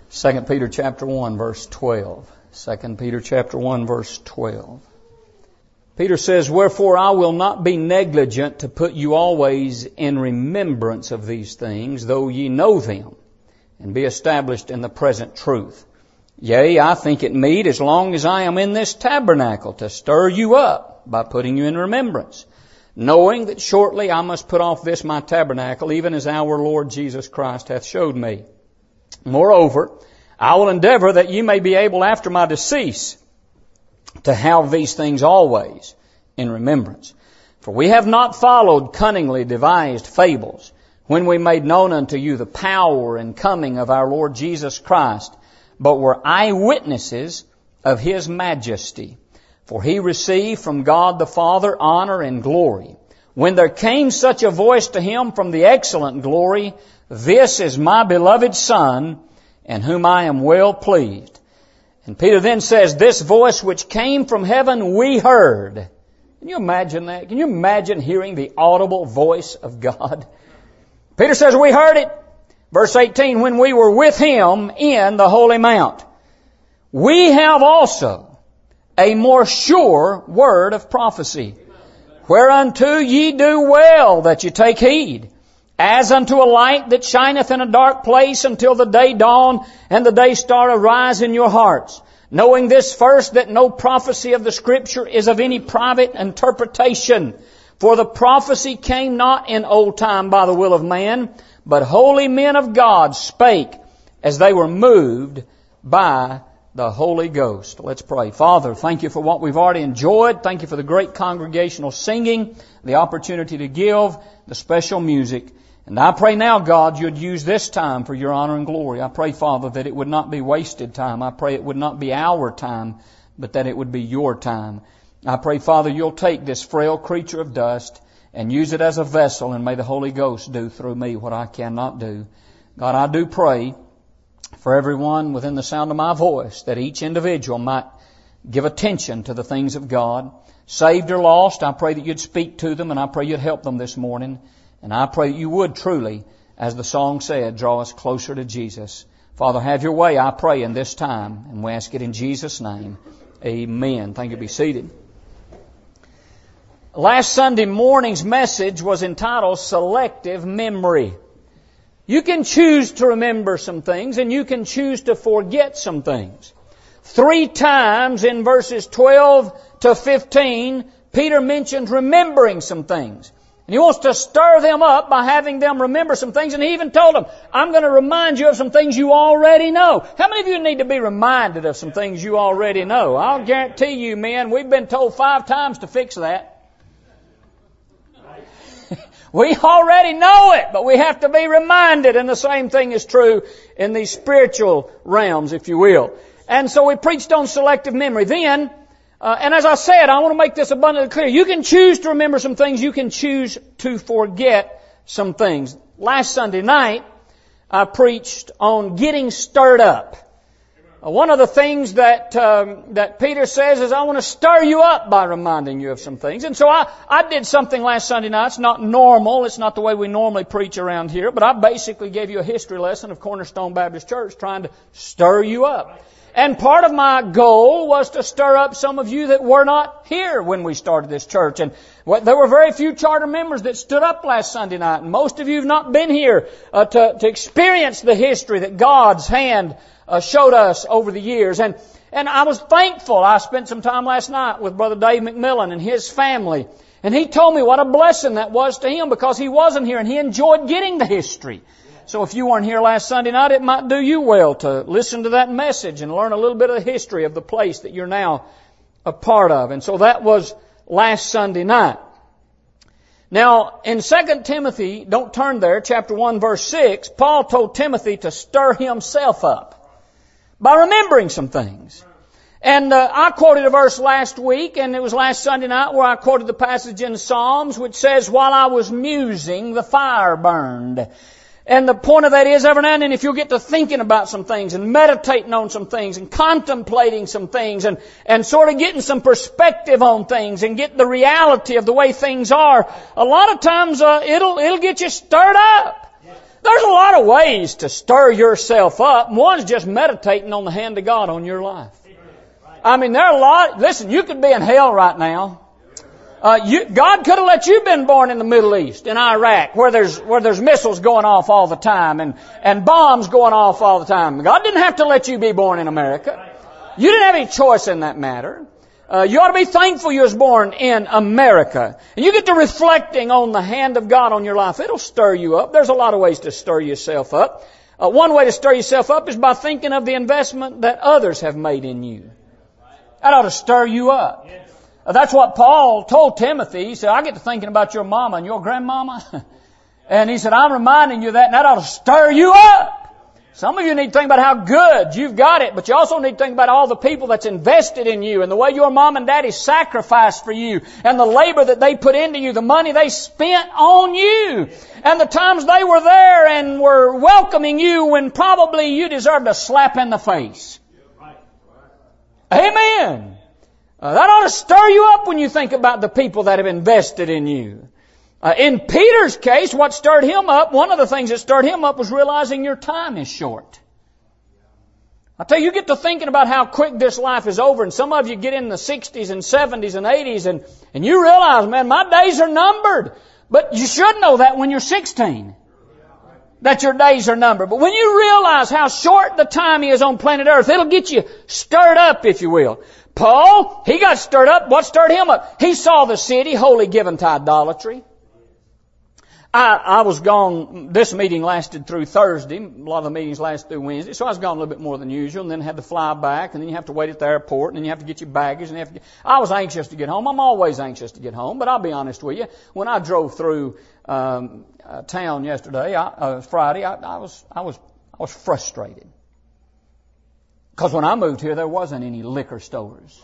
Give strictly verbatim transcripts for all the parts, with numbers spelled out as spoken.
Second Peter chapter one, verse twelve. Second Peter chapter one, verse twelve. Peter says, "Wherefore I will not be negligent to put you always in remembrance of these things, though ye know them, and be established in the present truth. Yea, I think it meet, as long as I am in this tabernacle, to stir you up by putting you in remembrance, knowing that shortly I must put off this my tabernacle, even as our Lord Jesus Christ hath showed me. Moreover, I will endeavor that ye may be able after my decease to have these things always in remembrance. For we have not followed cunningly devised fables, when we made known unto you the power and coming of our Lord Jesus Christ, but were eyewitnesses of His majesty. For He received from God the Father honor and glory, when there came such a voice to Him from the excellent glory, This is my beloved Son, in whom I am well pleased. And Peter then says, This voice which came from heaven we heard. Can you imagine that? Can you imagine hearing the audible voice of God? Peter says, we heard it. Verse eighteen, when we were with Him in the holy mount, we have also a more sure word of prophecy, whereunto ye do well that ye take heed, as unto a light that shineth in a dark place until the day dawn and the day star arise in your hearts, knowing this first, that no prophecy of the Scripture is of any private interpretation. For the prophecy came not in old time by the will of man, but holy men of God spake as they were moved by the Holy Ghost." Let's pray. Father, thank You for what we've already enjoyed. Thank You for the great congregational singing, the opportunity to give, the special music. And I pray now, God, You'd use this time for Your honor and glory. I pray, Father, that it would not be wasted time. I pray it would not be our time, but that it would be Your time. I pray, Father, You'll take this frail creature of dust and use it as a vessel, and may the Holy Ghost do through me what I cannot do. God, I do pray for everyone within the sound of my voice, that each individual might give attention to the things of God. Saved or lost, I pray that You'd speak to them, and I pray You'd help them this morning. And I pray that You would truly, as the song said, draw us closer to Jesus. Father, have Your way, I pray, in this time, and we ask it in Jesus' name. Amen. Thank You. Be seated. Last Sunday morning's message was entitled Selective Memory. You can choose to remember some things, and you can choose to forget some things. Three times in verses twelve to fifteen, Peter mentions remembering some things. And he wants to stir them up by having them remember some things. And he even told them, I'm going to remind you of some things you already know. How many of you need to be reminded of some things you already know? I'll guarantee you, men, we've been told five times to fix that. We already know it, but we have to be reminded. And the same thing is true in these spiritual realms, if you will. And so we preached on selective memory. Then, uh, and as I said, I want to make this abundantly clear. You can choose to remember some things. You can choose to forget some things. Last Sunday night, I preached on getting stirred up. Uh, one of the things that um, that Peter says is, I want to stir you up by reminding you of some things. And so I, I did something last Sunday night. It's not normal. It's not the way we normally preach around here. But I basically gave you a history lesson of Cornerstone Baptist Church, trying to stir you up. And part of my goal was to stir up some of you that were not here when we started this church. And there were very few charter members that stood up last Sunday night. And most of you have not been here uh, to, to experience the history that God's hand uh, showed us over the years. And, and I was thankful. I spent some time last night with Brother Dave McMillan and his family. And he told me what a blessing that was to him, because he wasn't here and he enjoyed getting the history. So if you weren't here last Sunday night, it might do you well to listen to that message and learn a little bit of the history of the place that you're now a part of. And so that was last Sunday night. Now, in Second Timothy, don't turn there, chapter one, verse six, Paul told Timothy to stir himself up by remembering some things. And uh, I quoted a verse last week, and it was last Sunday night where I quoted the passage in Psalms which says, while I was musing, the fire burned. And the point of that is, every now and then, if you'll get to thinking about some things and meditating on some things and contemplating some things and, and sort of getting some perspective on things and get the reality of the way things are, a lot of times uh, it'll it'll get you stirred up. There's a lot of ways to stir yourself up. One's just meditating on the hand of God on your life. I mean, there are a lot, listen, you could be in hell right now. Uh, you, God could have let you been born in the Middle East, in Iraq, where there's, where there's missiles going off all the time and, and bombs going off all the time. God didn't have to let you be born in America. You didn't have any choice in that matter. Uh, you ought to be thankful you was born in America. And you get to reflecting on the hand of God on your life. It'll stir you up. There's a lot of ways to stir yourself up. Uh, one way to stir yourself up is by thinking of the investment that others have made in you. That ought to stir you up. Uh, that's what Paul told Timothy. He said, I get to thinking about your mama and your grandmama. And he said, I'm reminding you of that, and that ought to stir you up. Some of you need to think about how good you've got it, but you also need to think about all the people that's invested in you and the way your mom and daddy sacrificed for you and the labor that they put into you, the money they spent on you, and the times they were there and were welcoming you when probably you deserved a slap in the face. Amen. Uh, that ought to stir you up when you think about the people that have invested in you. Uh, in Peter's case, what stirred him up, one of the things that stirred him up was realizing your time is short. I tell you, you get to thinking about how quick this life is over, and some of you get in the sixties and seventies and eighties, and, and you realize, man, my days are numbered. But you should know that when you're sixteen, that your days are numbered. But when you realize how short the time is on planet Earth, it'll get you stirred up, if you will. Paul, he got stirred up. What stirred him up? He saw the city wholly given to idolatry. I, I was gone, this meeting lasted through Thursday. A lot of the meetings lasted through Wednesday. So I was gone a little bit more than usual, and then had to fly back, and then you have to wait at the airport, and then you have to get your baggage, and you have to get, I was anxious to get home. I'm always anxious to get home, but I'll be honest with you. When I drove through, um, uh, town yesterday, I, uh, Friday, I, I was, I was, I was frustrated. Because when I moved here, there wasn't any liquor stores.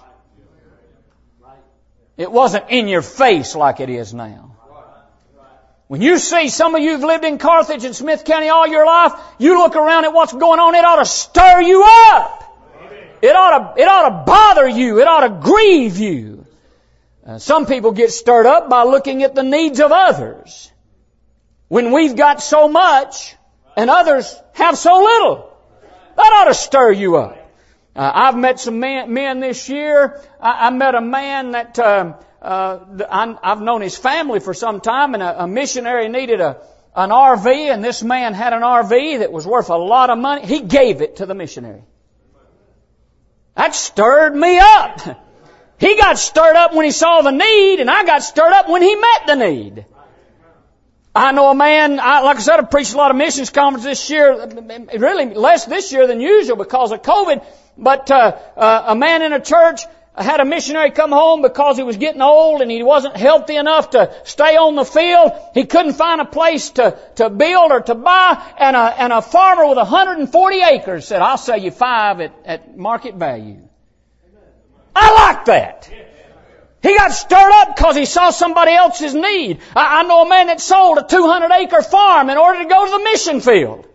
It wasn't in your face like it is now. When you see some of you who've lived in Carthage and Smith County all your life, you look around at what's going on, it ought to stir you up. It ought to, it ought to bother you. It ought to grieve you. Uh, some people get stirred up by looking at the needs of others. When we've got so much and others have so little, that ought to stir you up. Uh, I've met some men, men this year. I, I met a man that... Uh, Uh, I've known his family for some time, and a, a missionary needed a, an R V, and this man had an R V that was worth a lot of money. He gave it to the missionary. That stirred me up. He got stirred up when he saw the need, and I got stirred up when he met the need. I know a man, I, like I said, I preached a lot of missions conferences this year, really less this year than usual because of COVID, but uh, uh, a man in a church I had a missionary come home because he was getting old and he wasn't healthy enough to stay on the field. He couldn't find a place to, to build or to buy. And a, and a farmer with one hundred forty acres said, I'll sell you five at, at market value. I like that. He got stirred up because he saw somebody else's need. I, I know a man that sold a two hundred acre farm in order to go to the mission field.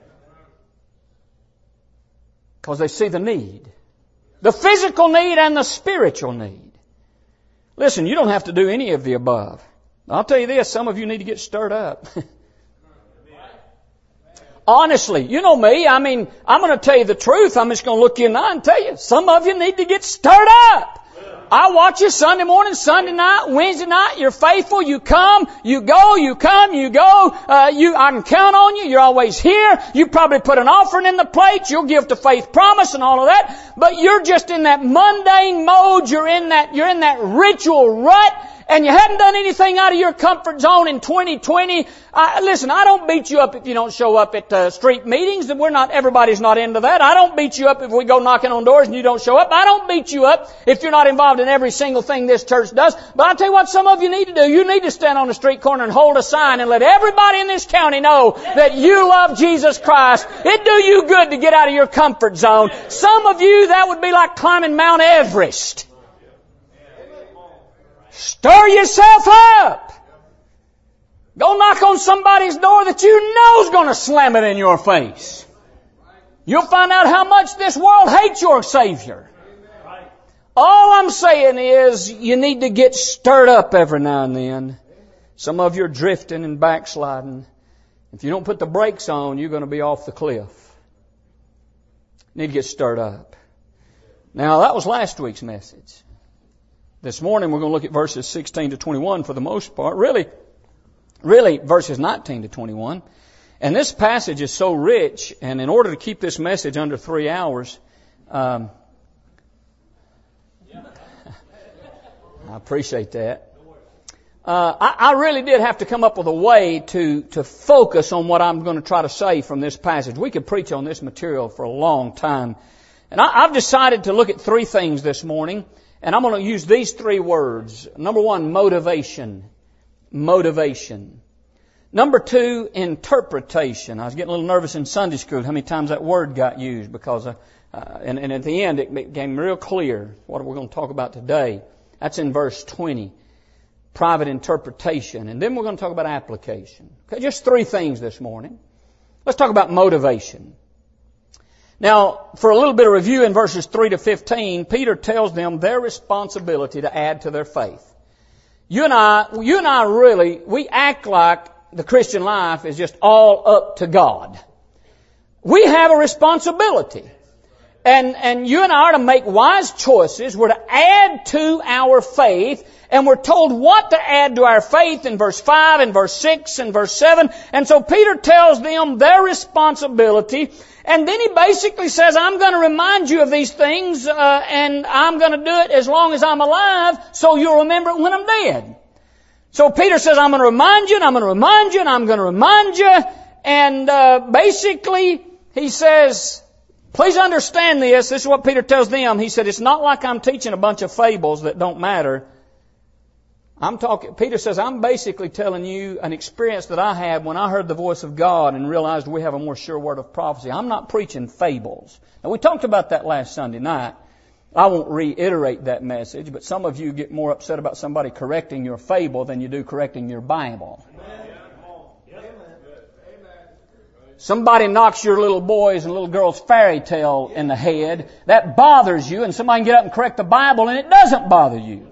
Because they see the need. The physical need and the spiritual need. Listen, you don't have to do any of the above. I'll tell you this, some of you need to get stirred up. Honestly, you know me, I mean, I'm going to tell you the truth. I'm just going to look you in the eye and tell you, some of you need to get stirred up. I watch you Sunday morning, Sunday night, Wednesday night. You're faithful. You come, you go, you come, you go. Uh, you, I can count on you. You're always here. You probably put an offering in the plate. You'll give to Faith Promise and all of that. But you're just in that mundane mode. You're in that, you're in that ritual rut. And you hadn't done anything out of your comfort zone in twenty twenty. I, listen, I don't beat you up if you don't show up at uh, street meetings. We're not, everybody's not into that. I don't beat you up if we go knocking on doors and you don't show up. I don't beat you up if you're not involved in every single thing this church does. But I'll tell you what some of you need to do. You need to stand on the street corner and hold a sign and let everybody in this county know that you love Jesus Christ. It do you good to get out of your comfort zone. Some of you, that would be like climbing Mount Everest. Stir yourself up. Go knock on somebody's door that you know is going to slam it in your face. You'll find out how much this world hates your Savior. All I'm saying is you need to get stirred up every now and then. Some of you are drifting and backsliding. If you don't put the brakes on, you're going to be off the cliff. Need to get stirred up. Now, that was last week's message. This morning we're going to look at verses sixteen to twenty-one for the most part. Really, really verses nineteen to twenty-one. And this passage is so rich, and in order to keep this message under three hours, um, I appreciate that. Uh, I, I really did have to come up with a way to, to focus on what I'm going to try to say from this passage. We could preach on this material for a long time. And I, I've decided to look at three things this morning, and I'm going to use these three words. Number one, motivation. Motivation. Number two, interpretation. I was getting a little nervous in Sunday school how many times that word got used because, uh, uh, and, and at the end it became real clear what we're going to talk about today. That's in verse twenty. Private interpretation. And then we're going to talk about application. Okay, just three things this morning. Let's talk about motivation. Now, for a little bit of review in verses three to fifteen, Peter tells them their responsibility to add to their faith. You and I, you and I really, we act like the Christian life is just all up to God. We have a responsibility. And, and you and I are to make wise choices. We're to add to our faith. And we're told what to add to our faith in verse five and verse six and verse seven. And so Peter tells them their responsibility. And then he basically says, I'm going to remind you of these things, uh, and I'm going to do it as long as I'm alive, so you'll remember it when I'm dead. So Peter says, I'm going to remind you, and I'm going to remind you, and I'm going to remind you. And uh, basically, he says, please understand this. This is what Peter tells them. He said, it's not like I'm teaching a bunch of fables that don't matter. I'm talking, Peter says, I'm basically telling you an experience that I had when I heard the voice of God and realized we have a more sure word of prophecy. I'm not preaching fables. Now, we talked about that last Sunday night. I won't reiterate that message, but some of you get more upset about somebody correcting your fable than you do correcting your Bible. Somebody knocks your little boys and little girls' fairy tale in the head. That bothers you, and somebody can get up and correct the Bible, and it doesn't bother you.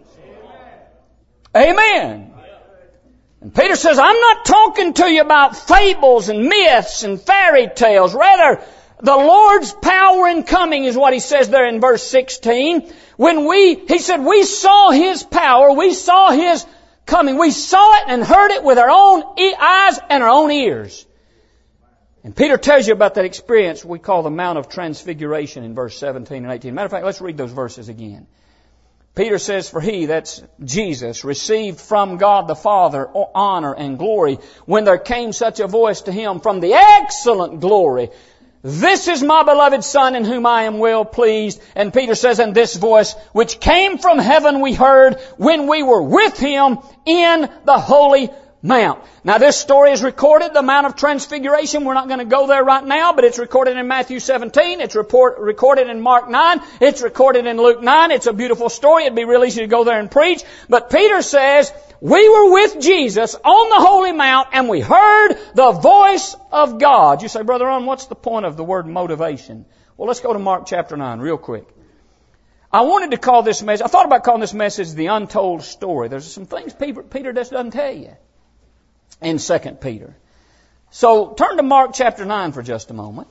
Amen. And Peter says, I'm not talking to you about fables and myths and fairy tales. Rather, the Lord's power in coming is what he says there in verse sixteen. When we, he said, we saw His power, we saw His coming. We saw it and heard it with our own eyes and our own ears. And Peter tells you about that experience we call the Mount of Transfiguration in verse seventeen and eighteen. Matter of fact, let's read those verses again. Peter says, for He, that's Jesus, received from God the Father honor and glory when there came such a voice to Him from the excellent glory. This is my beloved Son in whom I am well pleased. And Peter says, and this voice which came from heaven we heard when we were with Him in the holy Mount. Now this story is recorded, the Mount of Transfiguration. We're not going to go there right now, but it's recorded in Matthew seventeen. It's report, recorded in Mark nine. It's recorded in Luke nine. It's a beautiful story. It'd be real easy to go there and preach. But Peter says, we were with Jesus on the Holy Mount and we heard the voice of God. You say, Brother Ron, what's the point of the word motivation? Well, let's go to Mark chapter nine real quick. I wanted to call this message, I thought about calling this message the untold story. There's some things Peter, Peter just doesn't tell you in Second Peter. So turn to Mark chapter nine for just a moment.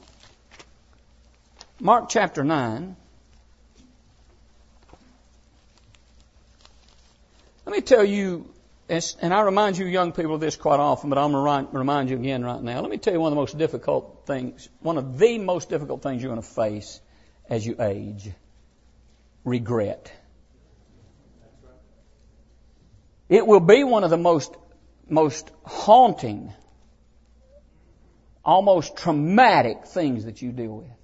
Mark chapter nine. Let me tell you, and I remind you young people of this quite often, but I'm going to remind you again right now. Let me tell you one of the most difficult things, one of the most difficult things you're going to face as you age. Regret. It will be one of the most most haunting, almost traumatic things that you deal with.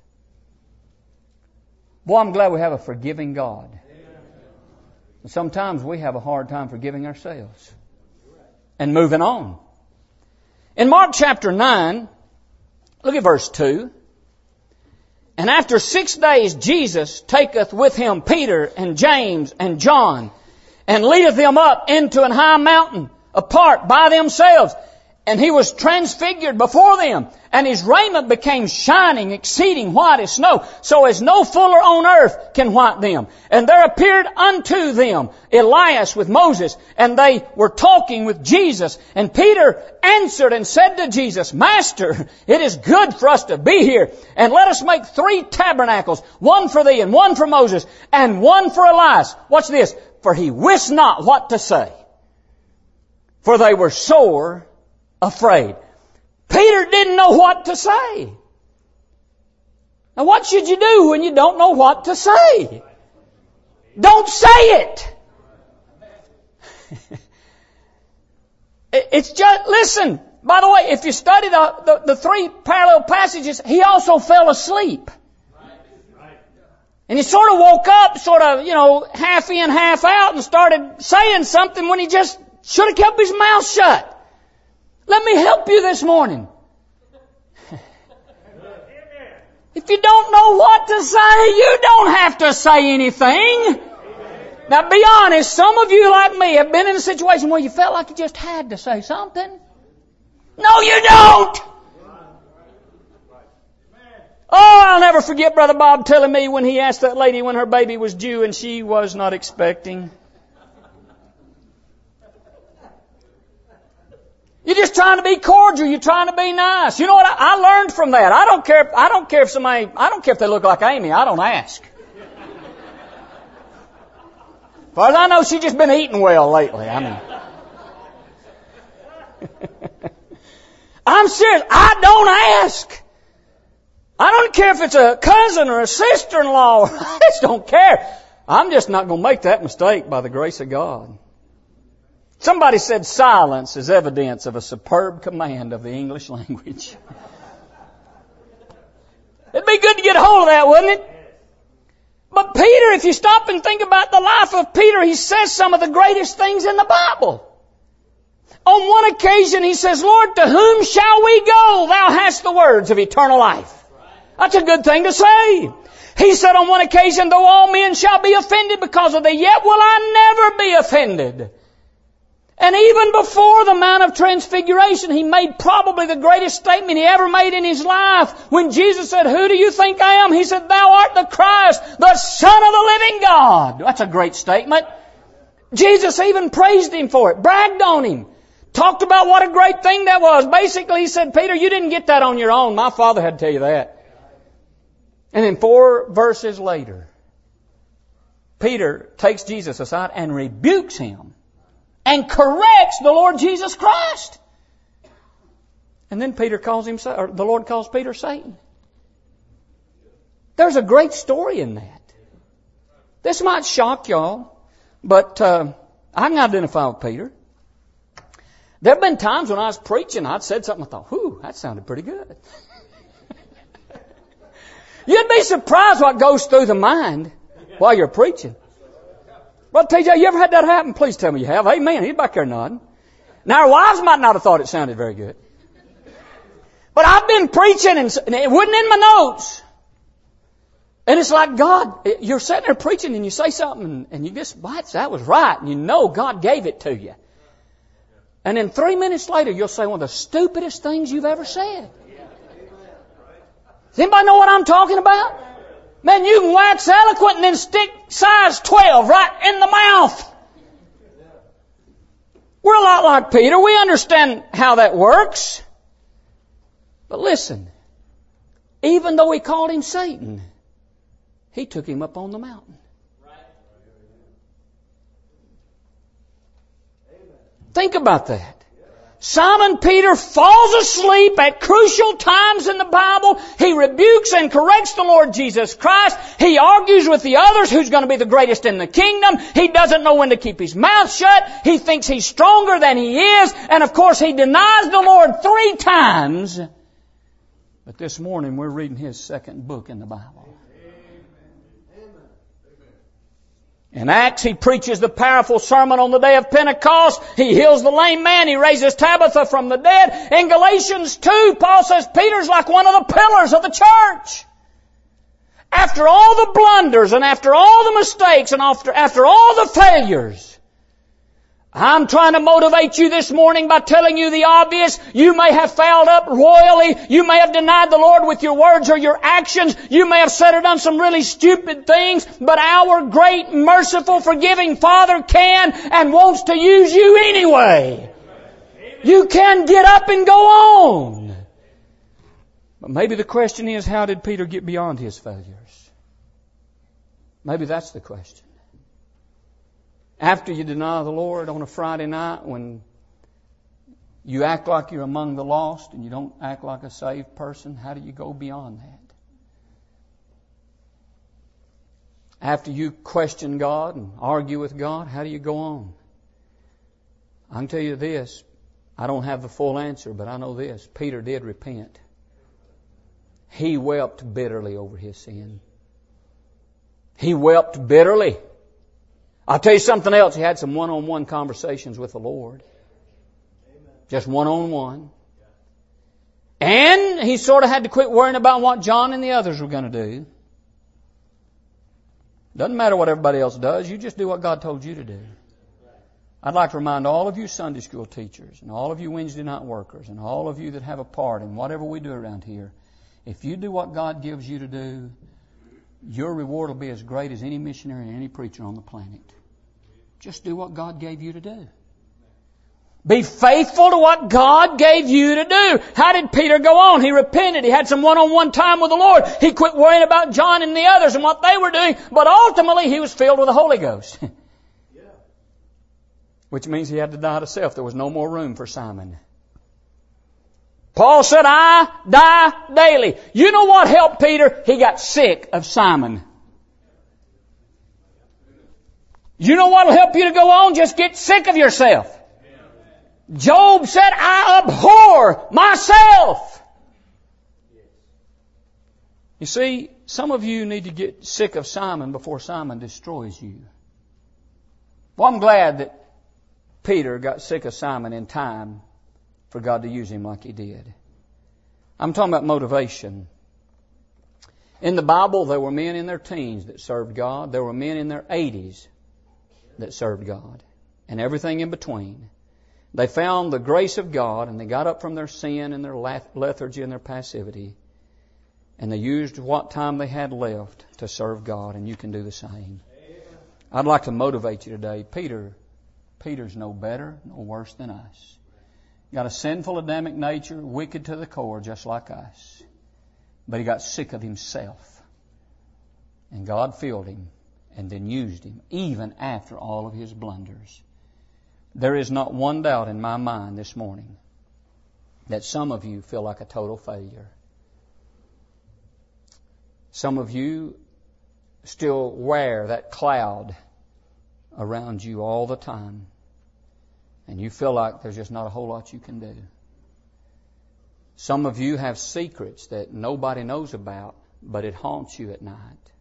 Boy, I'm glad we have a forgiving God. And sometimes we have a hard time forgiving ourselves and moving on. In Mark chapter nine, look at verse two. And after six days Jesus taketh with Him Peter and James and John, and leadeth them up into an high mountain, apart by themselves. And He was transfigured before them. and his raiment became shining, exceeding white as snow, so as no fuller on earth can white them. And there appeared unto them Elias with Moses, and they were talking with Jesus. And Peter answered and said to Jesus, Master, it is good for us to be here, and let us make three tabernacles, one for thee, and one for Moses, and one for Elias. Watch this. For he wist not what to say, for they were sore afraid. Peter didn't know what to say. Now what should you do when you don't know what to say? Don't say it. It's just, listen, by the way, if you study the, the, the three parallel passages, he also fell asleep. And he sort of woke up, sort of, you know, half in, half out, and started saying something when he just should have kept his mouth shut. Let me help you this morning. If you don't know what to say, you don't have to say anything. Now be honest, some of you like me have been in a situation where you felt like you just had to say something. No, you don't! Oh, I'll never forget Brother Bob telling me when he asked that lady when her baby was due and she was not expecting. You're just trying to be cordial. You're trying to be nice. You know what? I, I learned from that. I don't care. If, I don't care if somebody. I don't care if they look like Amy. I don't ask. As far as I know, she's just been eating well lately. I mean, I'm serious. I don't ask. I don't care if it's a cousin or a sister-in-law. I just don't care. I'm just not going to make that mistake by the grace of God. Somebody said silence is evidence of a superb command of the English language. It'd be good to get a hold of that, wouldn't it? But Peter, if you stop and think about the life of Peter, he says some of the greatest things in the Bible. On one occasion he says, Lord, to whom shall we go? Thou hast the words of eternal life. That's a good thing to say. He said on one occasion, though all men shall be offended because of thee, yet will I never be offended. And even before the Mount of Transfiguration, he made probably the greatest statement he ever made in his life. When Jesus said, who do you think I am? He said, thou art the Christ, the Son of the living God. That's a great statement. Jesus even praised him for it, bragged on him, talked about what a great thing that was. Basically, he said, Peter, you didn't get that on your own. My Father had to tell you that. And then four verses later, Peter takes Jesus aside and rebukes him and corrects the Lord Jesus Christ. And then Peter calls him, or the Lord calls Peter Satan. There's a great story in that. This might shock y'all, but uh, I can identify with Peter. There have been times when I was preaching, I'd said something, I thought, whew, that sounded pretty good. You'd be surprised what goes through the mind while you're preaching. Well, T J, you ever had that happen? Please tell me you have. Amen. He's back there nodding. Now, our wives might not have thought it sounded very good. But I've been preaching and it wasn't in my notes. And it's like God, you're sitting there preaching and you say something and, and you just, what? That was right. And you know God gave it to you. And then three minutes later, you'll say one of the stupidest things you've ever said. Does anybody know what I'm talking about? Man, you can wax eloquent and then stick size twelve right in the mouth. We're a lot like Peter. We understand how that works. But listen, even though he called him Satan, he took him up on the mountain. Think about that. Simon Peter falls asleep at crucial times in the Bible. He rebukes and corrects the Lord Jesus Christ. He argues with the others who's going to be the greatest in the kingdom. He doesn't know when to keep his mouth shut. He thinks he's stronger than he is. And of course he denies the Lord three times. But this morning we're reading his second book in the Bible. In Acts, he preaches the powerful sermon on the day of Pentecost. He heals the lame man. He raises Tabitha from the dead. In Galatians two, Paul says Peter's like one of the pillars of the church. After all the blunders and after all the mistakes and after, after all the failures, I'm trying to motivate you this morning by telling you the obvious. You may have fouled up royally. You may have denied the Lord with your words or your actions. You may have said or done some really stupid things. But our great, merciful, forgiving Father can and wants to use you anyway. You can get up and go on. But maybe the question is, how did Peter get beyond his failures? Maybe that's the question. After you deny the Lord on a Friday night, when you act like you're among the lost and you don't act like a saved person, how do you go beyond that? After you question God and argue with God, how do you go on? I can tell you this, I don't have the full answer, but I know this. Peter did repent. He wept bitterly over his sin. He wept bitterly. I'll tell you something else. He had some one-on-one conversations with the Lord. Just one-on-one. And he sort of had to quit worrying about what John and the others were going to do. Doesn't matter what everybody else does. You just do what God told you to do. I'd like to remind all of you Sunday school teachers and all of you Wednesday night workers and all of you that have a part in whatever we do around here, if you do what God gives you to do, your reward will be as great as any missionary and any preacher on the planet. Just do what God gave you to do. Be faithful to what God gave you to do. How did Peter go on? He repented. He had some one-on-one time with the Lord. He quit worrying about John and the others and what they were doing. But ultimately, he was filled with the Holy Ghost. Which means he had to die to self. There was no more room for Simon. Paul said, I die daily. You know what helped Peter? He got sick of Simon. You know what will help you to go on? Just get sick of yourself. Job said, I abhor myself. You see, some of you need to get sick of Simon before Simon destroys you. Well, I'm glad that Peter got sick of Simon in time for God to use him like He did. I'm talking about motivation. In the Bible, there were men in their teens that served God. There were men in their eighties that served God. And everything in between. They found the grace of God and they got up from their sin and their lethargy and their passivity. And they used what time they had left to serve God. And you can do the same. I'd like to motivate you today. Peter, Peter's no better, no worse than us. Got a sinful Adamic nature, wicked to the core, just like us. But he got sick of himself. And God filled him and then used him, even after all of his blunders. There is not one doubt in my mind this morning that some of you feel like a total failure. Some of you still wear that cloud around you all the time. And you feel like there's just not a whole lot you can do. Some of you have secrets that nobody knows about, but it haunts you at night.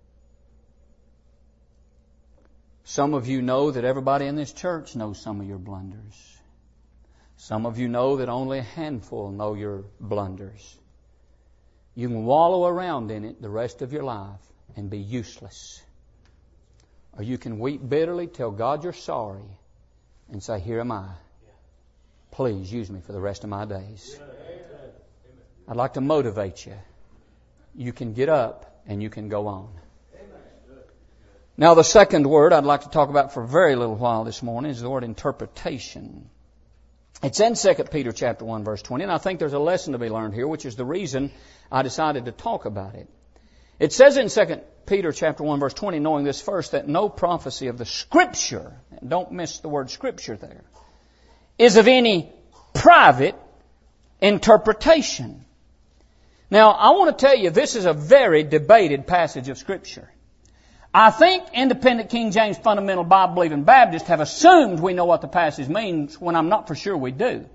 Some of you know that everybody in this church knows some of your blunders. Some of you know that only a handful know your blunders. You can wallow around in it the rest of your life and be useless. Or you can weep bitterly, tell God you're sorry, and say, here am I. Please use me for the rest of my days. I'd like to motivate you. You can get up and you can go on. Now the second word I'd like to talk about for a very little while this morning is the word interpretation. It's in Second Peter chapter one verse twenty, and I think there's a lesson to be learned here, which is the reason I decided to talk about it. It says in Second Peter chapter one verse twenty, knowing this first, that no prophecy of the Scripture, and don't miss the word Scripture there, is of any private interpretation. Now, I want to tell you, this is a very debated passage of Scripture. I think independent King James fundamental Bible-believing Baptists have assumed we know what the passage means when I'm not for sure we do.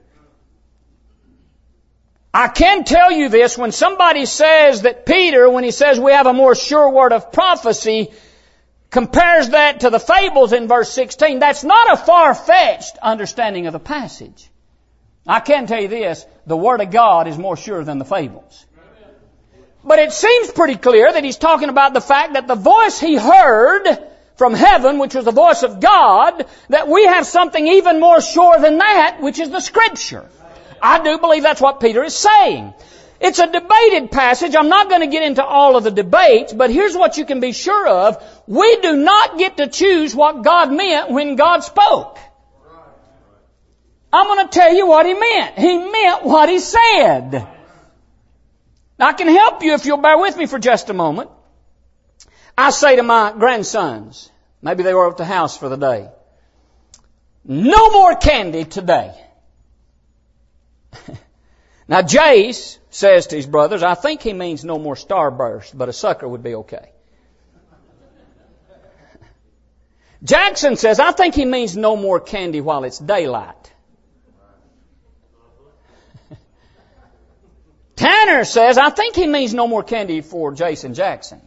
I can tell you this, when somebody says that Peter, when he says we have a more sure word of prophecy, compares that to the fables in verse sixteen, that's not a far-fetched understanding of the passage. I can tell you this, the Word of God is more sure than the fables. But it seems pretty clear that he's talking about the fact that the voice he heard from heaven, which was the voice of God, that we have something even more sure than that, which is the Scripture. I do believe that's what Peter is saying. It's a debated passage. I'm not going to get into all of the debates, but here's what you can be sure of. We do not get to choose what God meant when God spoke. I'm going to tell you what He meant. He meant what He said. Now, I can help you if you'll bear with me for just a moment. I say to my grandsons, maybe they were at the house for the day, no more candy today. Now, Jace says to his brothers, I think he means no more starburst, but a sucker would be okay. Jackson says, I think he means no more candy while it's daylight. Tanner says, I think he means no more candy for Jason Jackson.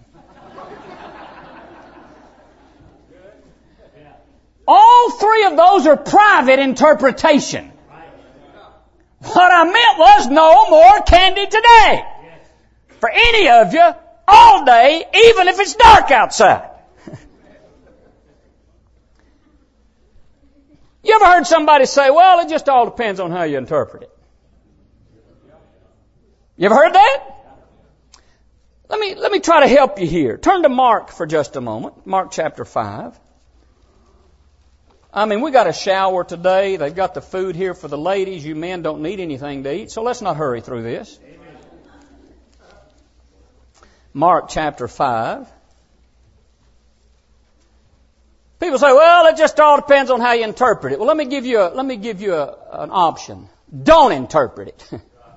All three of those are private interpretation. What I meant was no more candy today. For any of you, all day, even if it's dark outside. You ever heard somebody say, well, it just all depends on how you interpret it? You ever heard that? Let me, let me try to help you here. Turn to Mark for just a moment. Mark chapter five. I mean, we got a shower today. They've got the food here for the ladies. You men don't need anything to eat, so let's not hurry through this. Mark chapter five. People say, well, it just all depends on how you interpret it. Well, let me give you a, let me give you a, an option. Don't interpret it.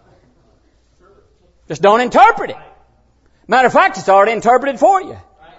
Just don't interpret it. Matter of fact, it's already interpreted for you.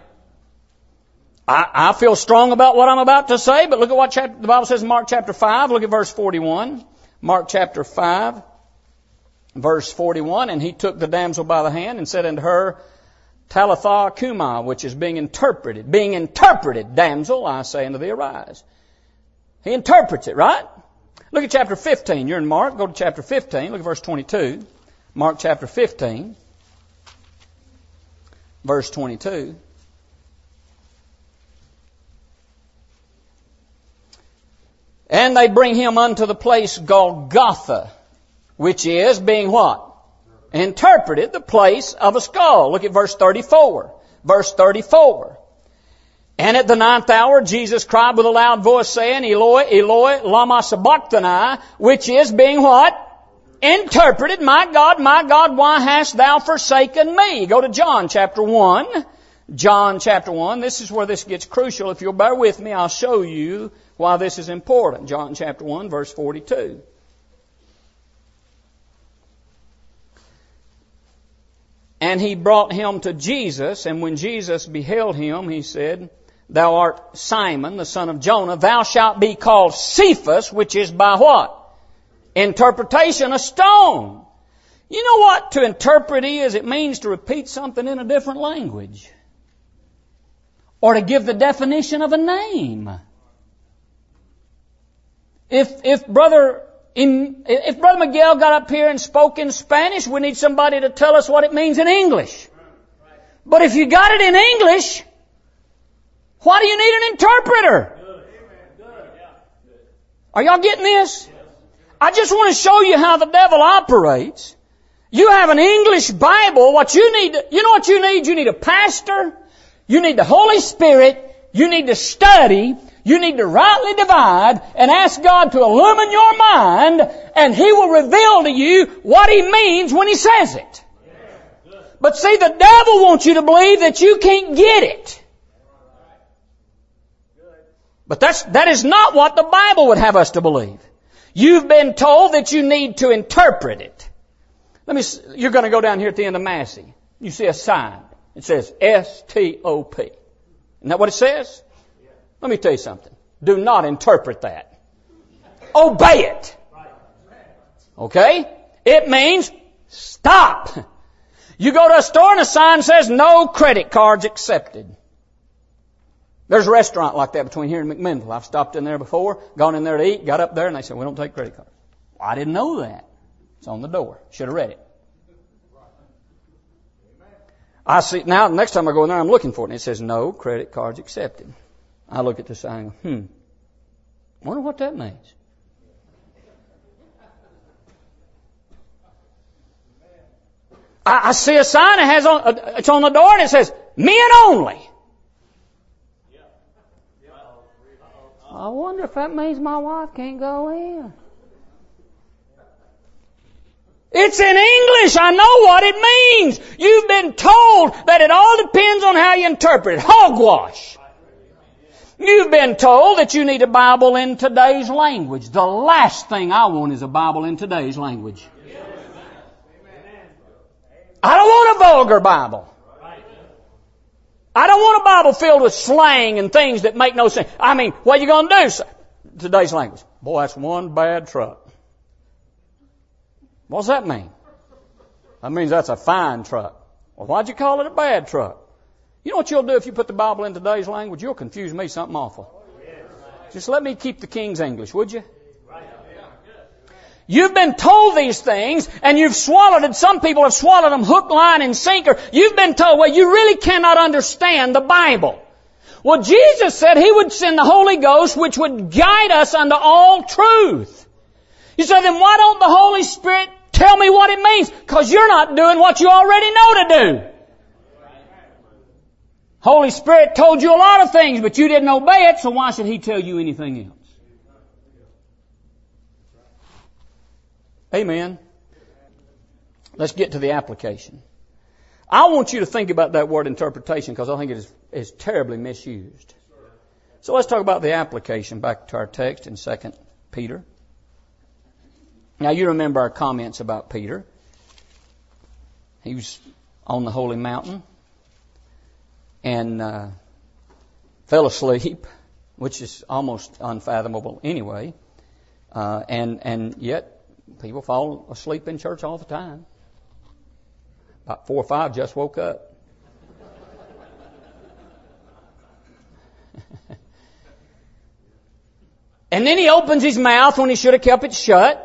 I, I feel strong about what I'm about to say, but look at what chapter, the Bible says in Mark chapter five. Look at verse forty-one. Mark chapter five, verse forty-one. And he took the damsel by the hand and said unto her, Talitha cumi, which is being interpreted. Being interpreted, damsel, I say unto thee, arise. He interprets it, right? Look at chapter fifteen. You're in Mark. Go to chapter fifteen. Look at verse twenty-two. Mark chapter fifteen, verse twenty-two. And they bring him unto the place Golgotha, which is, being what? Interpreted, the place of a skull. Look at verse thirty-four. Verse thirty-four. And at the ninth hour, Jesus cried with a loud voice, saying, Eloi, Eloi, lama sabachthani, which is, being what? Interpreted, my God, my God, why hast thou forsaken me? Go to John chapter one. John chapter one. This is where this gets crucial. If you'll bear with me, I'll show you why this is important. John chapter one, verse forty-two. And he brought him to Jesus, and when Jesus beheld him, he said, Thou art Simon, the son of Jonah. Thou shalt be called Cephas, which is by what? Interpretation, a stone. You know what to interpret is? It means to repeat something in a different language. Or to give the definition of a name. If, if brother, in, if Brother Miguel got up here and spoke in Spanish, we need somebody to tell us what it means in English. But if you got it in English, why do you need an interpreter? Are y'all getting this? I just want to show you how the devil operates. You have an English Bible. What you need, to, you know what you need? You need a pastor. You need the Holy Spirit. You need to study. You need to rightly divide and ask God to illumine your mind, and He will reveal to you what He means when He says it. But see, the devil wants you to believe that you can't get it. But that's, that is not what the Bible would have us to believe. You've been told that you need to interpret it. Let me, you're going to go down here at the end of Massey. You see a sign. It says S T O P. Isn't that what it says? Let me tell you something. Do not interpret that. Obey it. Okay? It means stop. You go to a store and a sign says no credit cards accepted. There's a restaurant like that between here and McMinnville. I've stopped in there before, gone in there to eat, got up there, and they said, we don't take credit cards. Well, I didn't know that. It's on the door. Should have read it. I see, now next time I go in there, I'm looking for it, and it says no credit cards accepted. I look at the sign and go, hmm, wonder what that means. I, I see a sign that has on, it's on the door and it says, men only. I wonder if that means my wife can't go in. It's in English. I know what it means. You've been told that it all depends on how you interpret it. Hogwash. You've been told that you need a Bible in today's language. The last thing I want is a Bible in today's language. I don't want a vulgar Bible. I don't want a Bible filled with slang and things that make no sense. I mean, what are you going to do? Today's language. Boy, that's one bad truck. What does that mean? That means that's a fine truck. Well, why'd you call it a bad truck? You know what you'll do if you put the Bible in today's language? You'll confuse me something awful. Just let me keep the King's English, would you? You've been told these things and you've swallowed it. Some people have swallowed them hook, line, and sinker. You've been told, well, you really cannot understand the Bible. Well, Jesus said He would send the Holy Ghost which would guide us unto all truth. You say, then why don't the Holy Spirit tell me what it means? Because you're not doing what you already know to do. Holy Spirit told you a lot of things, but you didn't obey it, so why should He tell you anything else? Amen. Let's get to the application. I want you to think about that word interpretation because I think it is, is terribly misused. So let's talk about the application. Back to our text in Second Peter. Now you remember our comments about Peter. He was on the holy mountain and uh, fell asleep, which is almost unfathomable anyway. Uh, and and yet people fall asleep in church all the time. About four or five just woke up. And then he opens his mouth when he should have kept it shut.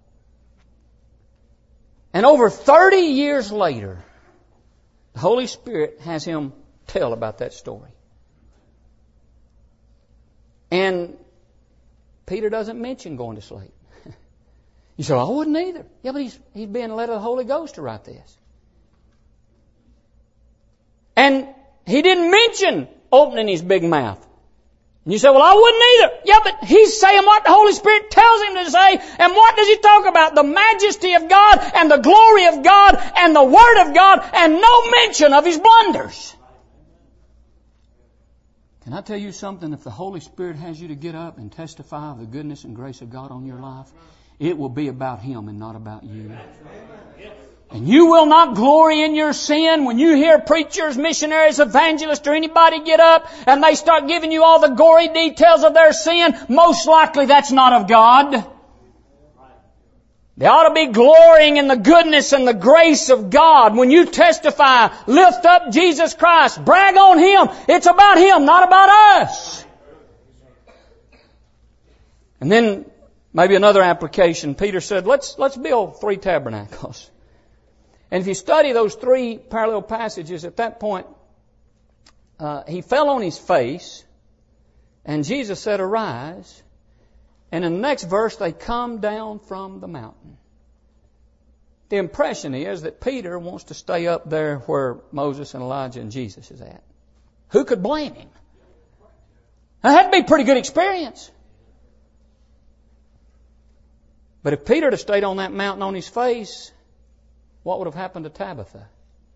And over thirty years later, the Holy Spirit has him tell about that story. And Peter doesn't mention going to sleep. You say, I wouldn't either. Yeah, but he's, he's being led of the Holy Ghost to write this. And he didn't mention opening his big mouth. And you say, well, I wouldn't either. Yeah, but he's saying what the Holy Spirit tells him to say. And what does he talk about? The majesty of God and the glory of God and the Word of God and no mention of his blunders. Can I tell you something? If the Holy Spirit has you to get up and testify of the goodness and grace of God on your life, it will be about Him and not about you. And you will not glory in your sin. When you hear preachers, missionaries, evangelists, or anybody get up and they start giving you all the gory details of their sin, most likely that's not of God. They ought to be glorying in the goodness and the grace of God. When you testify, lift up Jesus Christ, brag on Him. It's about Him, not about us. And then maybe another application. Peter said, let's, let's build three tabernacles. And if you study those three parallel passages, at that point, uh, he fell on his face, and Jesus said, arise. And in the next verse, they come down from the mountain. The impression is that Peter wants to stay up there where Moses and Elijah and Jesus is at. Who could blame him? Now, that'd be a pretty good experience. But if Peter had stayed on that mountain on his face, what would have happened to Tabitha?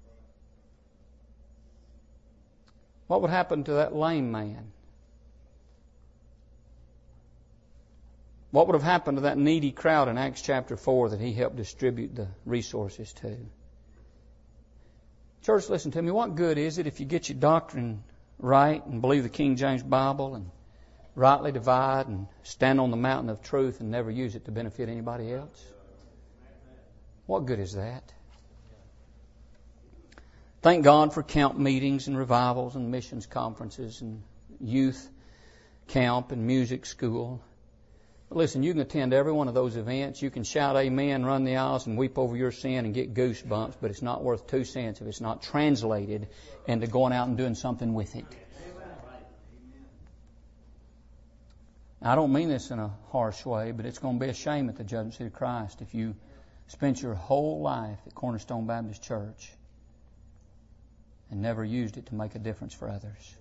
What would happen to that lame man? What would have happened to that needy crowd in Acts chapter four that he helped distribute the resources to? Church, listen to me. What good is it if you get your doctrine right and believe the King James Bible and rightly divide and stand on the mountain of truth and never use it to benefit anybody else? What good is that? Thank God for camp meetings and revivals and missions conferences and youth camp and music school. But listen, you can attend every one of those events. You can shout amen, run the aisles, and weep over your sin and get goosebumps, but it's not worth two cents if it's not translated into going out and doing something with it. I don't mean this in a harsh way, but it's going to be a shame at the judgment seat of Christ if you spent your whole life at Cornerstone Baptist Church and never used it to make a difference for others.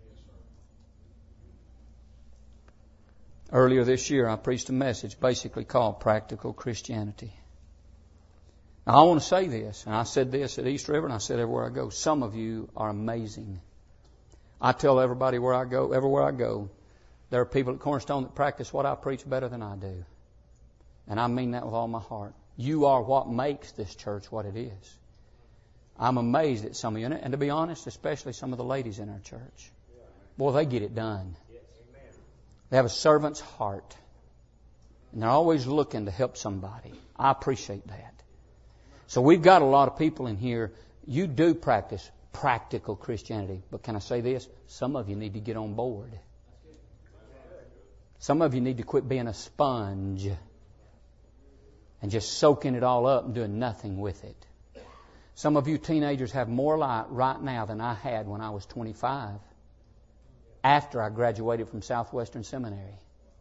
Earlier this year, I preached a message basically called Practical Christianity. Now, I want to say this, and I said this at East River, and I said everywhere I go. Some of you are amazing. I tell everybody where I go, everywhere I go, there are people at Cornerstone that practice what I preach better than I do. And I mean that with all my heart. You are what makes this church what it is. I'm amazed at some of you, and to be honest, especially some of the ladies in our church. Boy, they get it done. They have a servant's heart. And they're always looking to help somebody. I appreciate that. So we've got a lot of people in here. You do practice practical Christianity. But can I say this? Some of you need to get on board. Some of you need to quit being a sponge and just soaking it all up and doing nothing with it. Some of you teenagers have more light right now than I had when I was twenty-five, after I graduated from Southwestern Seminary.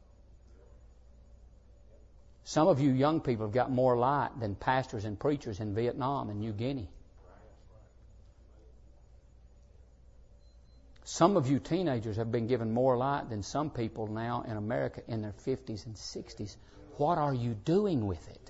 Some of you young people have got more light than pastors and preachers in Vietnam and New Guinea. Some of you teenagers have been given more light than some people now in America in their fifties and sixties. What are you doing with it?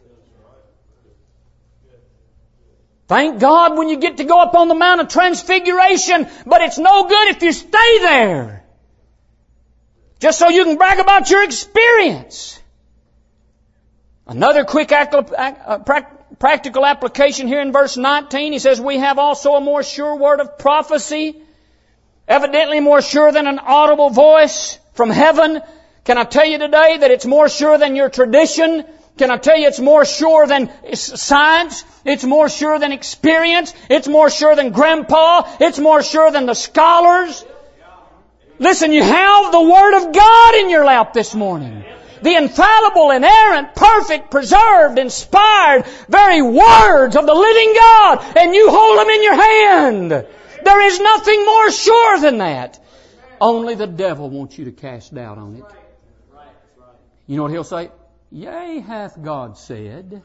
Thank God when you get to go up on the Mount of Transfiguration, but it's no good if you stay there. Just so you can brag about your experience. Another quick practical application here in verse nineteen. He says, we have also a more sure word of prophecy, evidently more sure than an audible voice from heaven. Can I tell you today that it's more sure than your tradition? Can I tell you it's more sure than science? It's more sure than experience. It's more sure than grandpa. It's more sure than the scholars. Listen, you have the Word of God in your lap this morning. The infallible, inerrant, perfect, preserved, inspired, very words of the living God. And you hold them in your hand. There is nothing more sure than that. Only the devil wants you to cast doubt on it. You know what he'll say? Yea, hath God said.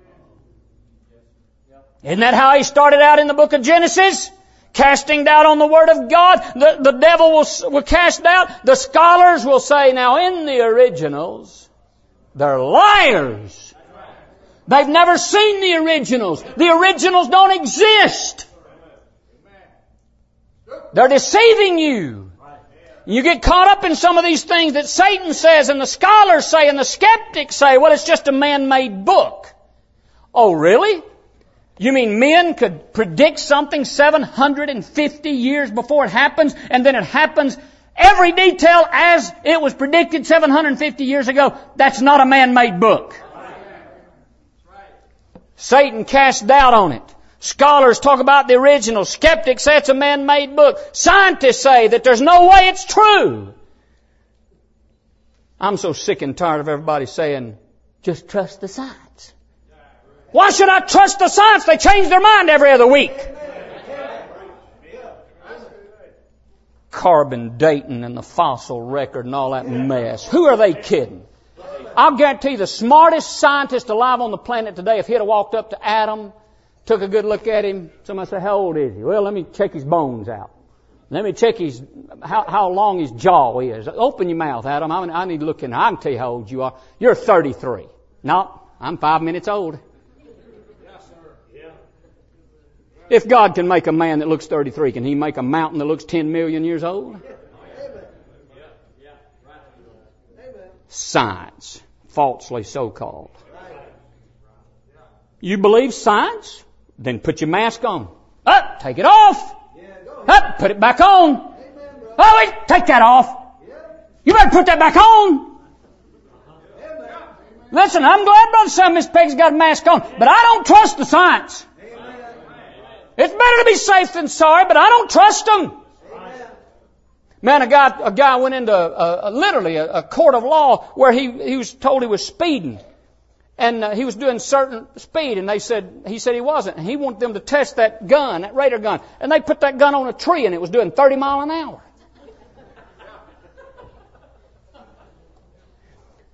Isn't that how he started out in the book of Genesis? Casting doubt on the Word of God. The, the devil will, will cast doubt. The scholars will say, now in the originals, they're liars. They've never seen the originals. The originals don't exist. They're deceiving you. You get caught up in some of these things that Satan says and the scholars say and the skeptics say, well, it's just a man-made book. Oh, really? You mean men could predict something seven hundred fifty years before it happens, and then it happens every detail as it was predicted seven hundred fifty years ago? That's not a man-made book. Satan casts doubt on it. Scholars talk about the original. Skeptics say it's a man-made book. Scientists say that there's no way it's true. I'm so sick and tired of everybody saying, just trust the science. Why should I trust the science? They change their mind every other week. Carbon dating and the fossil record and all that mess. Who are they kidding? I'll guarantee the smartest scientist alive on the planet today, if he'd have walked up to Adam, took a good look at him, somebody say, how old is he? Well, let me check his bones out. Let me check his how, how long his jaw is. Open your mouth, Adam. I, I need to look in there. I can tell you how old you are. You're thirty-three. No, I'm five minutes old. If God can make a man that looks thirty-three, can He make a mountain that looks ten million years old? Science, falsely so-called. You believe science? Then put your mask on. Up, take it off. Up, put it back on. Oh, wait, take that off. You better put that back on. Listen, I'm glad Brother Sam, Miss Peggy's got a mask on, but I don't trust the science. It's better to be safe than sorry, but I don't trust them. Man, a guy, a guy went into a, a, literally a, a court of law where he, he was told he was speeding. And uh, he was doing certain speed, and they said, he said he wasn't. And he wanted them to test that gun, that radar gun. And they put that gun on a tree, and it was doing thirty miles an hour.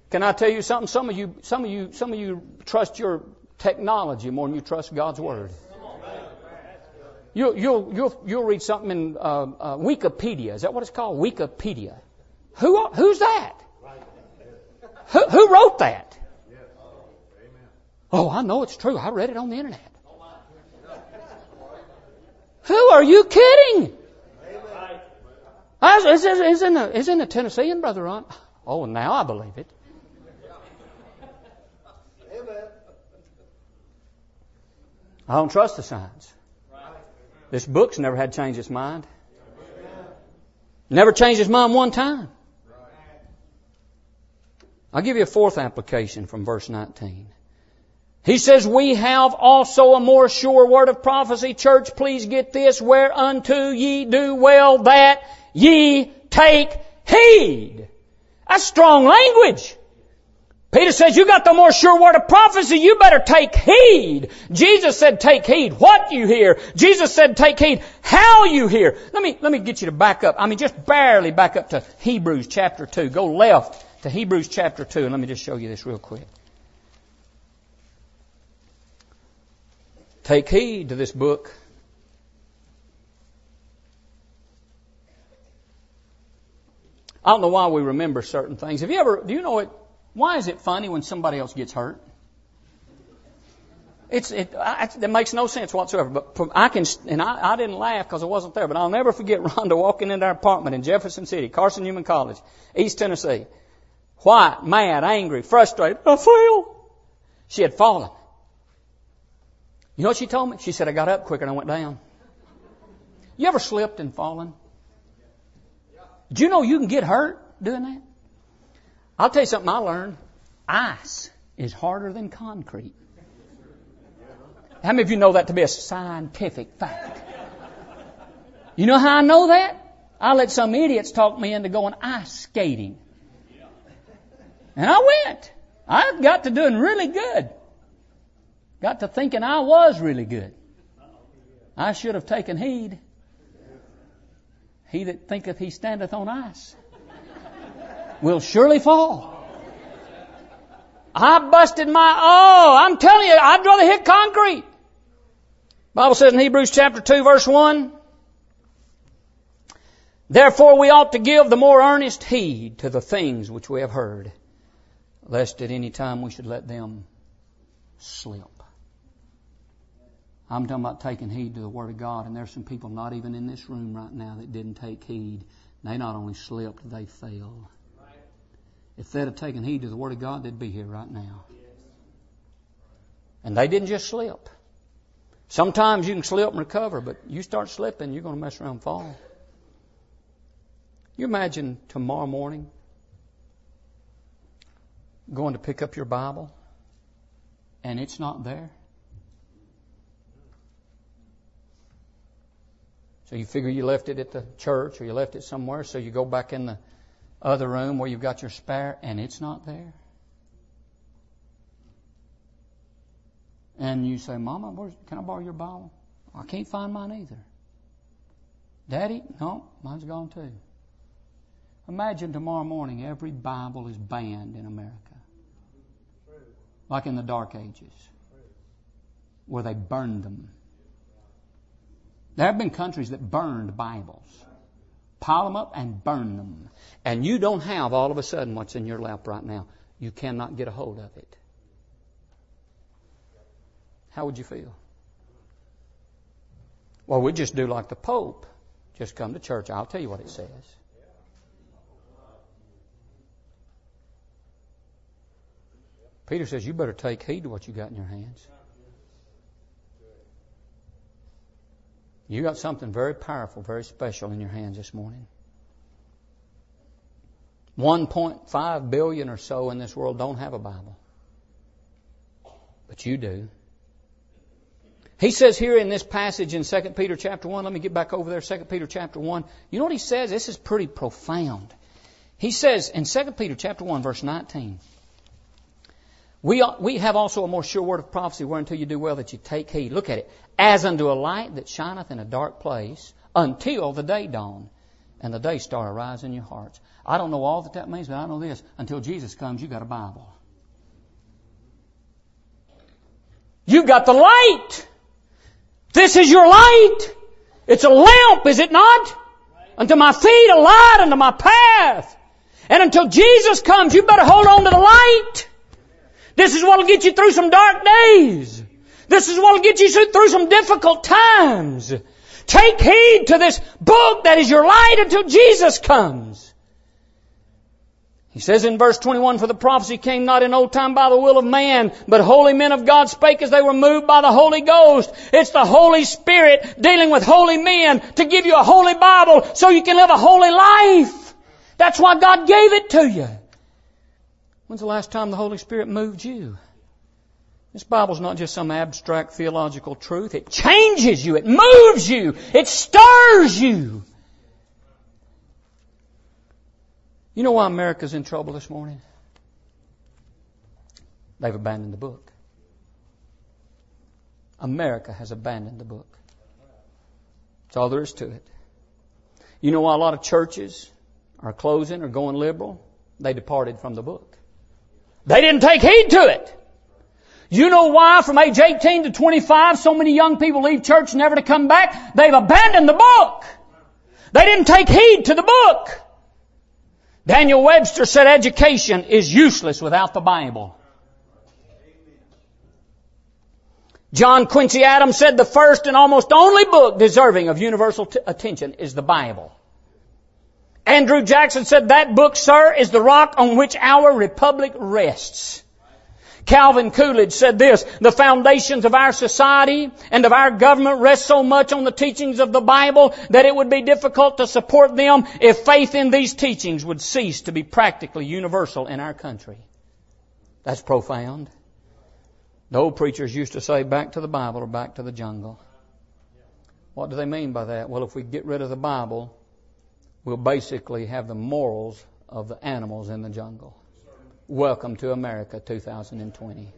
Can I tell you something? Some of you, some of you, some of you trust your technology more than you trust God's Word. You'll, you'll, you'll, you'll read something in uh, uh, Wikipedia. Is that what it's called? Wikipedia. Who, who's that? Who, who wrote that? Oh, I know it's true. I read it on the internet. Who are you kidding? Is, is, is, in the, is in the Tennessean, Brother Ron? Oh, now I believe it. I don't trust the science. This book's never had to change its mind. Never changed its mind one time. I'll give you a fourth application from verse nineteen. He says, we have also a more sure word of prophecy. Church, please get this. Whereunto ye do well that ye take heed. That's strong language. Peter says, you got the more sure word of prophecy. You better take heed. Jesus said, take heed what you hear. Jesus said, take heed how you hear. Let me, let me get you to back up. I mean, just barely back up to Hebrews chapter two. Go left to Hebrews chapter two, and let me just show you this real quick. Take heed to this book. I don't know why we remember certain things. Have you ever, do you know it, why is it funny when somebody else gets hurt? It's, it, I, it makes no sense whatsoever. But I can, and I, I didn't laugh because I wasn't there, but I'll never forget Rhonda walking into our apartment in Jefferson City, Carson Newman College, East Tennessee. White, mad, angry, frustrated. I fell. She had fallen. You know what she told me? She said, I got up quicker and I went down. You ever slipped and fallen? Do you know you can get hurt doing that? I'll tell you something I learned. Ice is harder than concrete. How many of you know that to be a scientific fact? You know how I know that? I let some idiots talk me into going ice skating. And I went. I got to doing really good. Got to thinking I was really good. I should have taken heed. He that thinketh he standeth on ice will surely fall. I busted my, oh, I'm telling you, I'd rather hit concrete. Bible says in Hebrews chapter two, verse one, therefore we ought to give the more earnest heed to the things which we have heard, lest at any time we should let them slip. I'm talking about taking heed to the Word of God, and there's some people not even in this room right now that didn't take heed. They not only slipped, they fell. If they'd have taken heed to the Word of God, they'd be here right now. And they didn't just slip. Sometimes you can slip and recover, but you start slipping, you're going to mess around and fall. You imagine tomorrow morning going to pick up your Bible and it's not there. So you figure you left it at the church or you left it somewhere, so you go back in the other room where you've got your spare and it's not there. And you say, Mama, where's, can I borrow your Bible? I can't find mine either. Daddy? No, mine's gone too. Imagine tomorrow morning every Bible is banned in America. Like in the Dark Ages, where they burned them. There have been countries that burned Bibles. Pile them up and burn them. And you don't have all of a sudden what's in your lap right now. You cannot get a hold of it. How would you feel? Well, we just do like the Pope. Just come to church. I'll tell you what it says. Peter says, you better take heed to what you got in your hands. You got something very powerful, very special in your hands this morning. one point five billion or so in this world don't have a Bible. But you do. He says here in this passage in Second Peter chapter one, let me get back over there, Second Peter chapter one. You know what he says? This is pretty profound. He says in Second Peter chapter one, verse nineteen, We, we have also a more sure word of prophecy, whereunto you do well that you take heed. Look at it. As unto a light that shineth in a dark place, until the day dawn, and the day star arise in your hearts. I don't know all that that means, but I know this. Until Jesus comes, you got a Bible. You've got the light. This is your light. It's a lamp, is it not? Unto my feet, a light unto my path. And until Jesus comes, you better hold on to the light. This is what will get you through some dark days. This is what will get you through some difficult times. Take heed to this book that is your light until Jesus comes. He says in verse twenty-one, for the prophecy came not in old time by the will of man, but holy men of God spake as they were moved by the Holy Ghost. It's the Holy Spirit dealing with holy men to give you a holy Bible so you can live a holy life. That's why God gave it to you. When's the last time the Holy Spirit moved you? This Bible's not just some abstract theological truth. It changes you. It moves you. It stirs you. You know why America's in trouble this morning? They've abandoned the book. America has abandoned the book. That's all there is to it. You know why a lot of churches are closing or going liberal? They departed from the book. They didn't take heed to it. You know why from age eighteen to twenty-five so many young people leave church never to come back? They've abandoned the book. They didn't take heed to the book. Daniel Webster said education is useless without the Bible. John Quincy Adams said the first and almost only book deserving of universal t- attention is the Bible. Andrew Jackson said that book, sir, is the rock on which our republic rests. Calvin Coolidge said this, the foundations of our society and of our government rest so much on the teachings of the Bible that it would be difficult to support them if faith in these teachings would cease to be practically universal in our country. That's profound. The old preachers used to say, back to the Bible or back to the jungle. What do they mean by that? Well, if we get rid of the Bible, we'll basically have the morals of the animals in the jungle. Welcome to America two thousand twenty.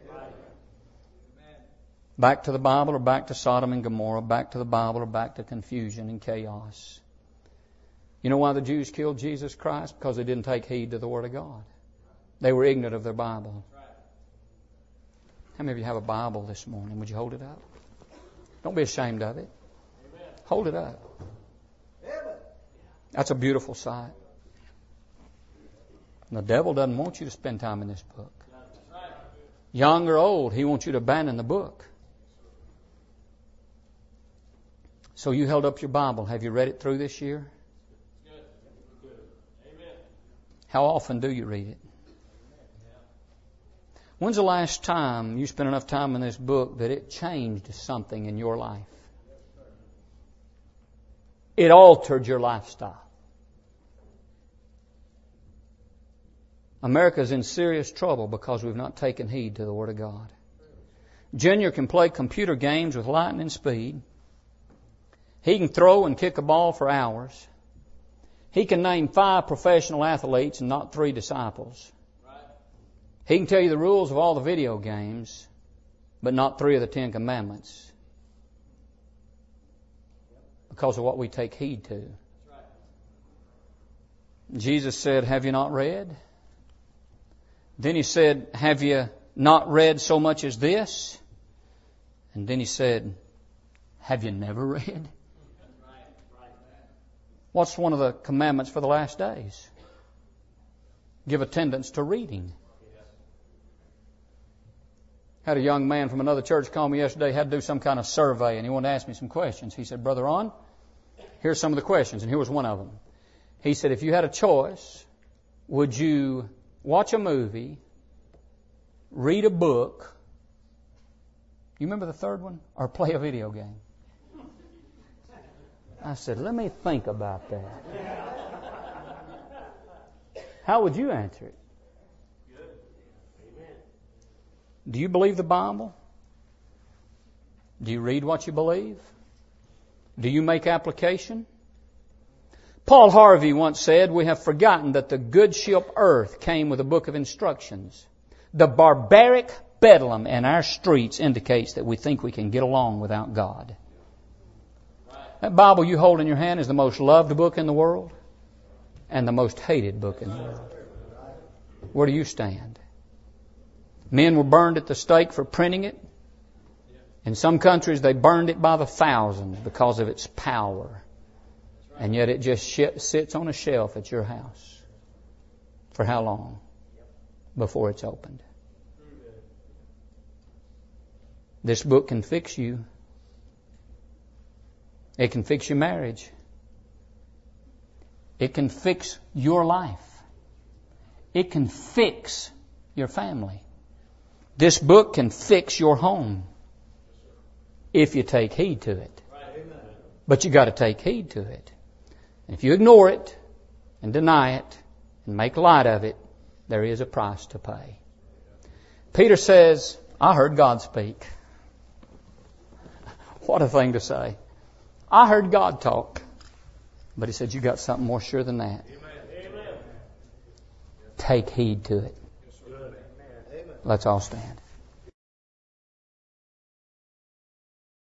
Back to the Bible or back to Sodom and Gomorrah, back to the Bible or back to confusion and chaos. You know why the Jews killed Jesus Christ? Because they didn't take heed to the Word of God. They were ignorant of their Bible. How many of you have a Bible this morning? Would you hold it up? Don't be ashamed of it. Hold it up. That's a beautiful sight. And the devil doesn't want you to spend time in this book. Young or old, he wants you to abandon the book. So you held up your Bible. Have you read it through this year? How often do you read it? When's the last time you spent enough time in this book that it changed something in your life? It altered your lifestyle. America's in serious trouble because we've not taken heed to the Word of God. Junior can play computer games with lightning speed. He can throw and kick a ball for hours. He can name five professional athletes and not three disciples. He can tell you the rules of all the video games, but not three of the Ten Commandments. Because of what we take heed to. Jesus said, have you not read? Then he said, have you not read so much as this? And then he said, have you never read? What's one of the commandments for the last days? Give attendance to reading. Had a young man from another church call me yesterday, had to do some kind of survey, and he wanted to ask me some questions. He said, Brother Ron, here's some of the questions, and here was one of them. He said, if you had a choice, would you watch a movie, read a book, you remember the third one? Or play a video game? I said, let me think about that. How would you answer it? Do you believe the Bible? Do you read what you believe? Do you make application? Paul Harvey once said, we have forgotten that the good ship Earth came with a book of instructions. The barbaric bedlam in our streets indicates that we think we can get along without God. That Bible you hold in your hand is the most loved book in the world. and the most hated book in the world. Where do you stand? Men were burned at the stake for printing it. In some countries, they burned it by the thousands because of its power. And yet it just sits on a shelf at your house. For how long? Before it's opened. This book can fix you. It can fix your marriage. It can fix your life. It can fix your family. This book can fix your home if you take heed to it. But you got to take heed to it. And if you ignore it and deny it and make light of it, there is a price to pay. Peter says, I heard God speak. What a thing to say. I heard God talk. But he said, you got something more sure than that. Amen. Take heed to it. Let's all stand.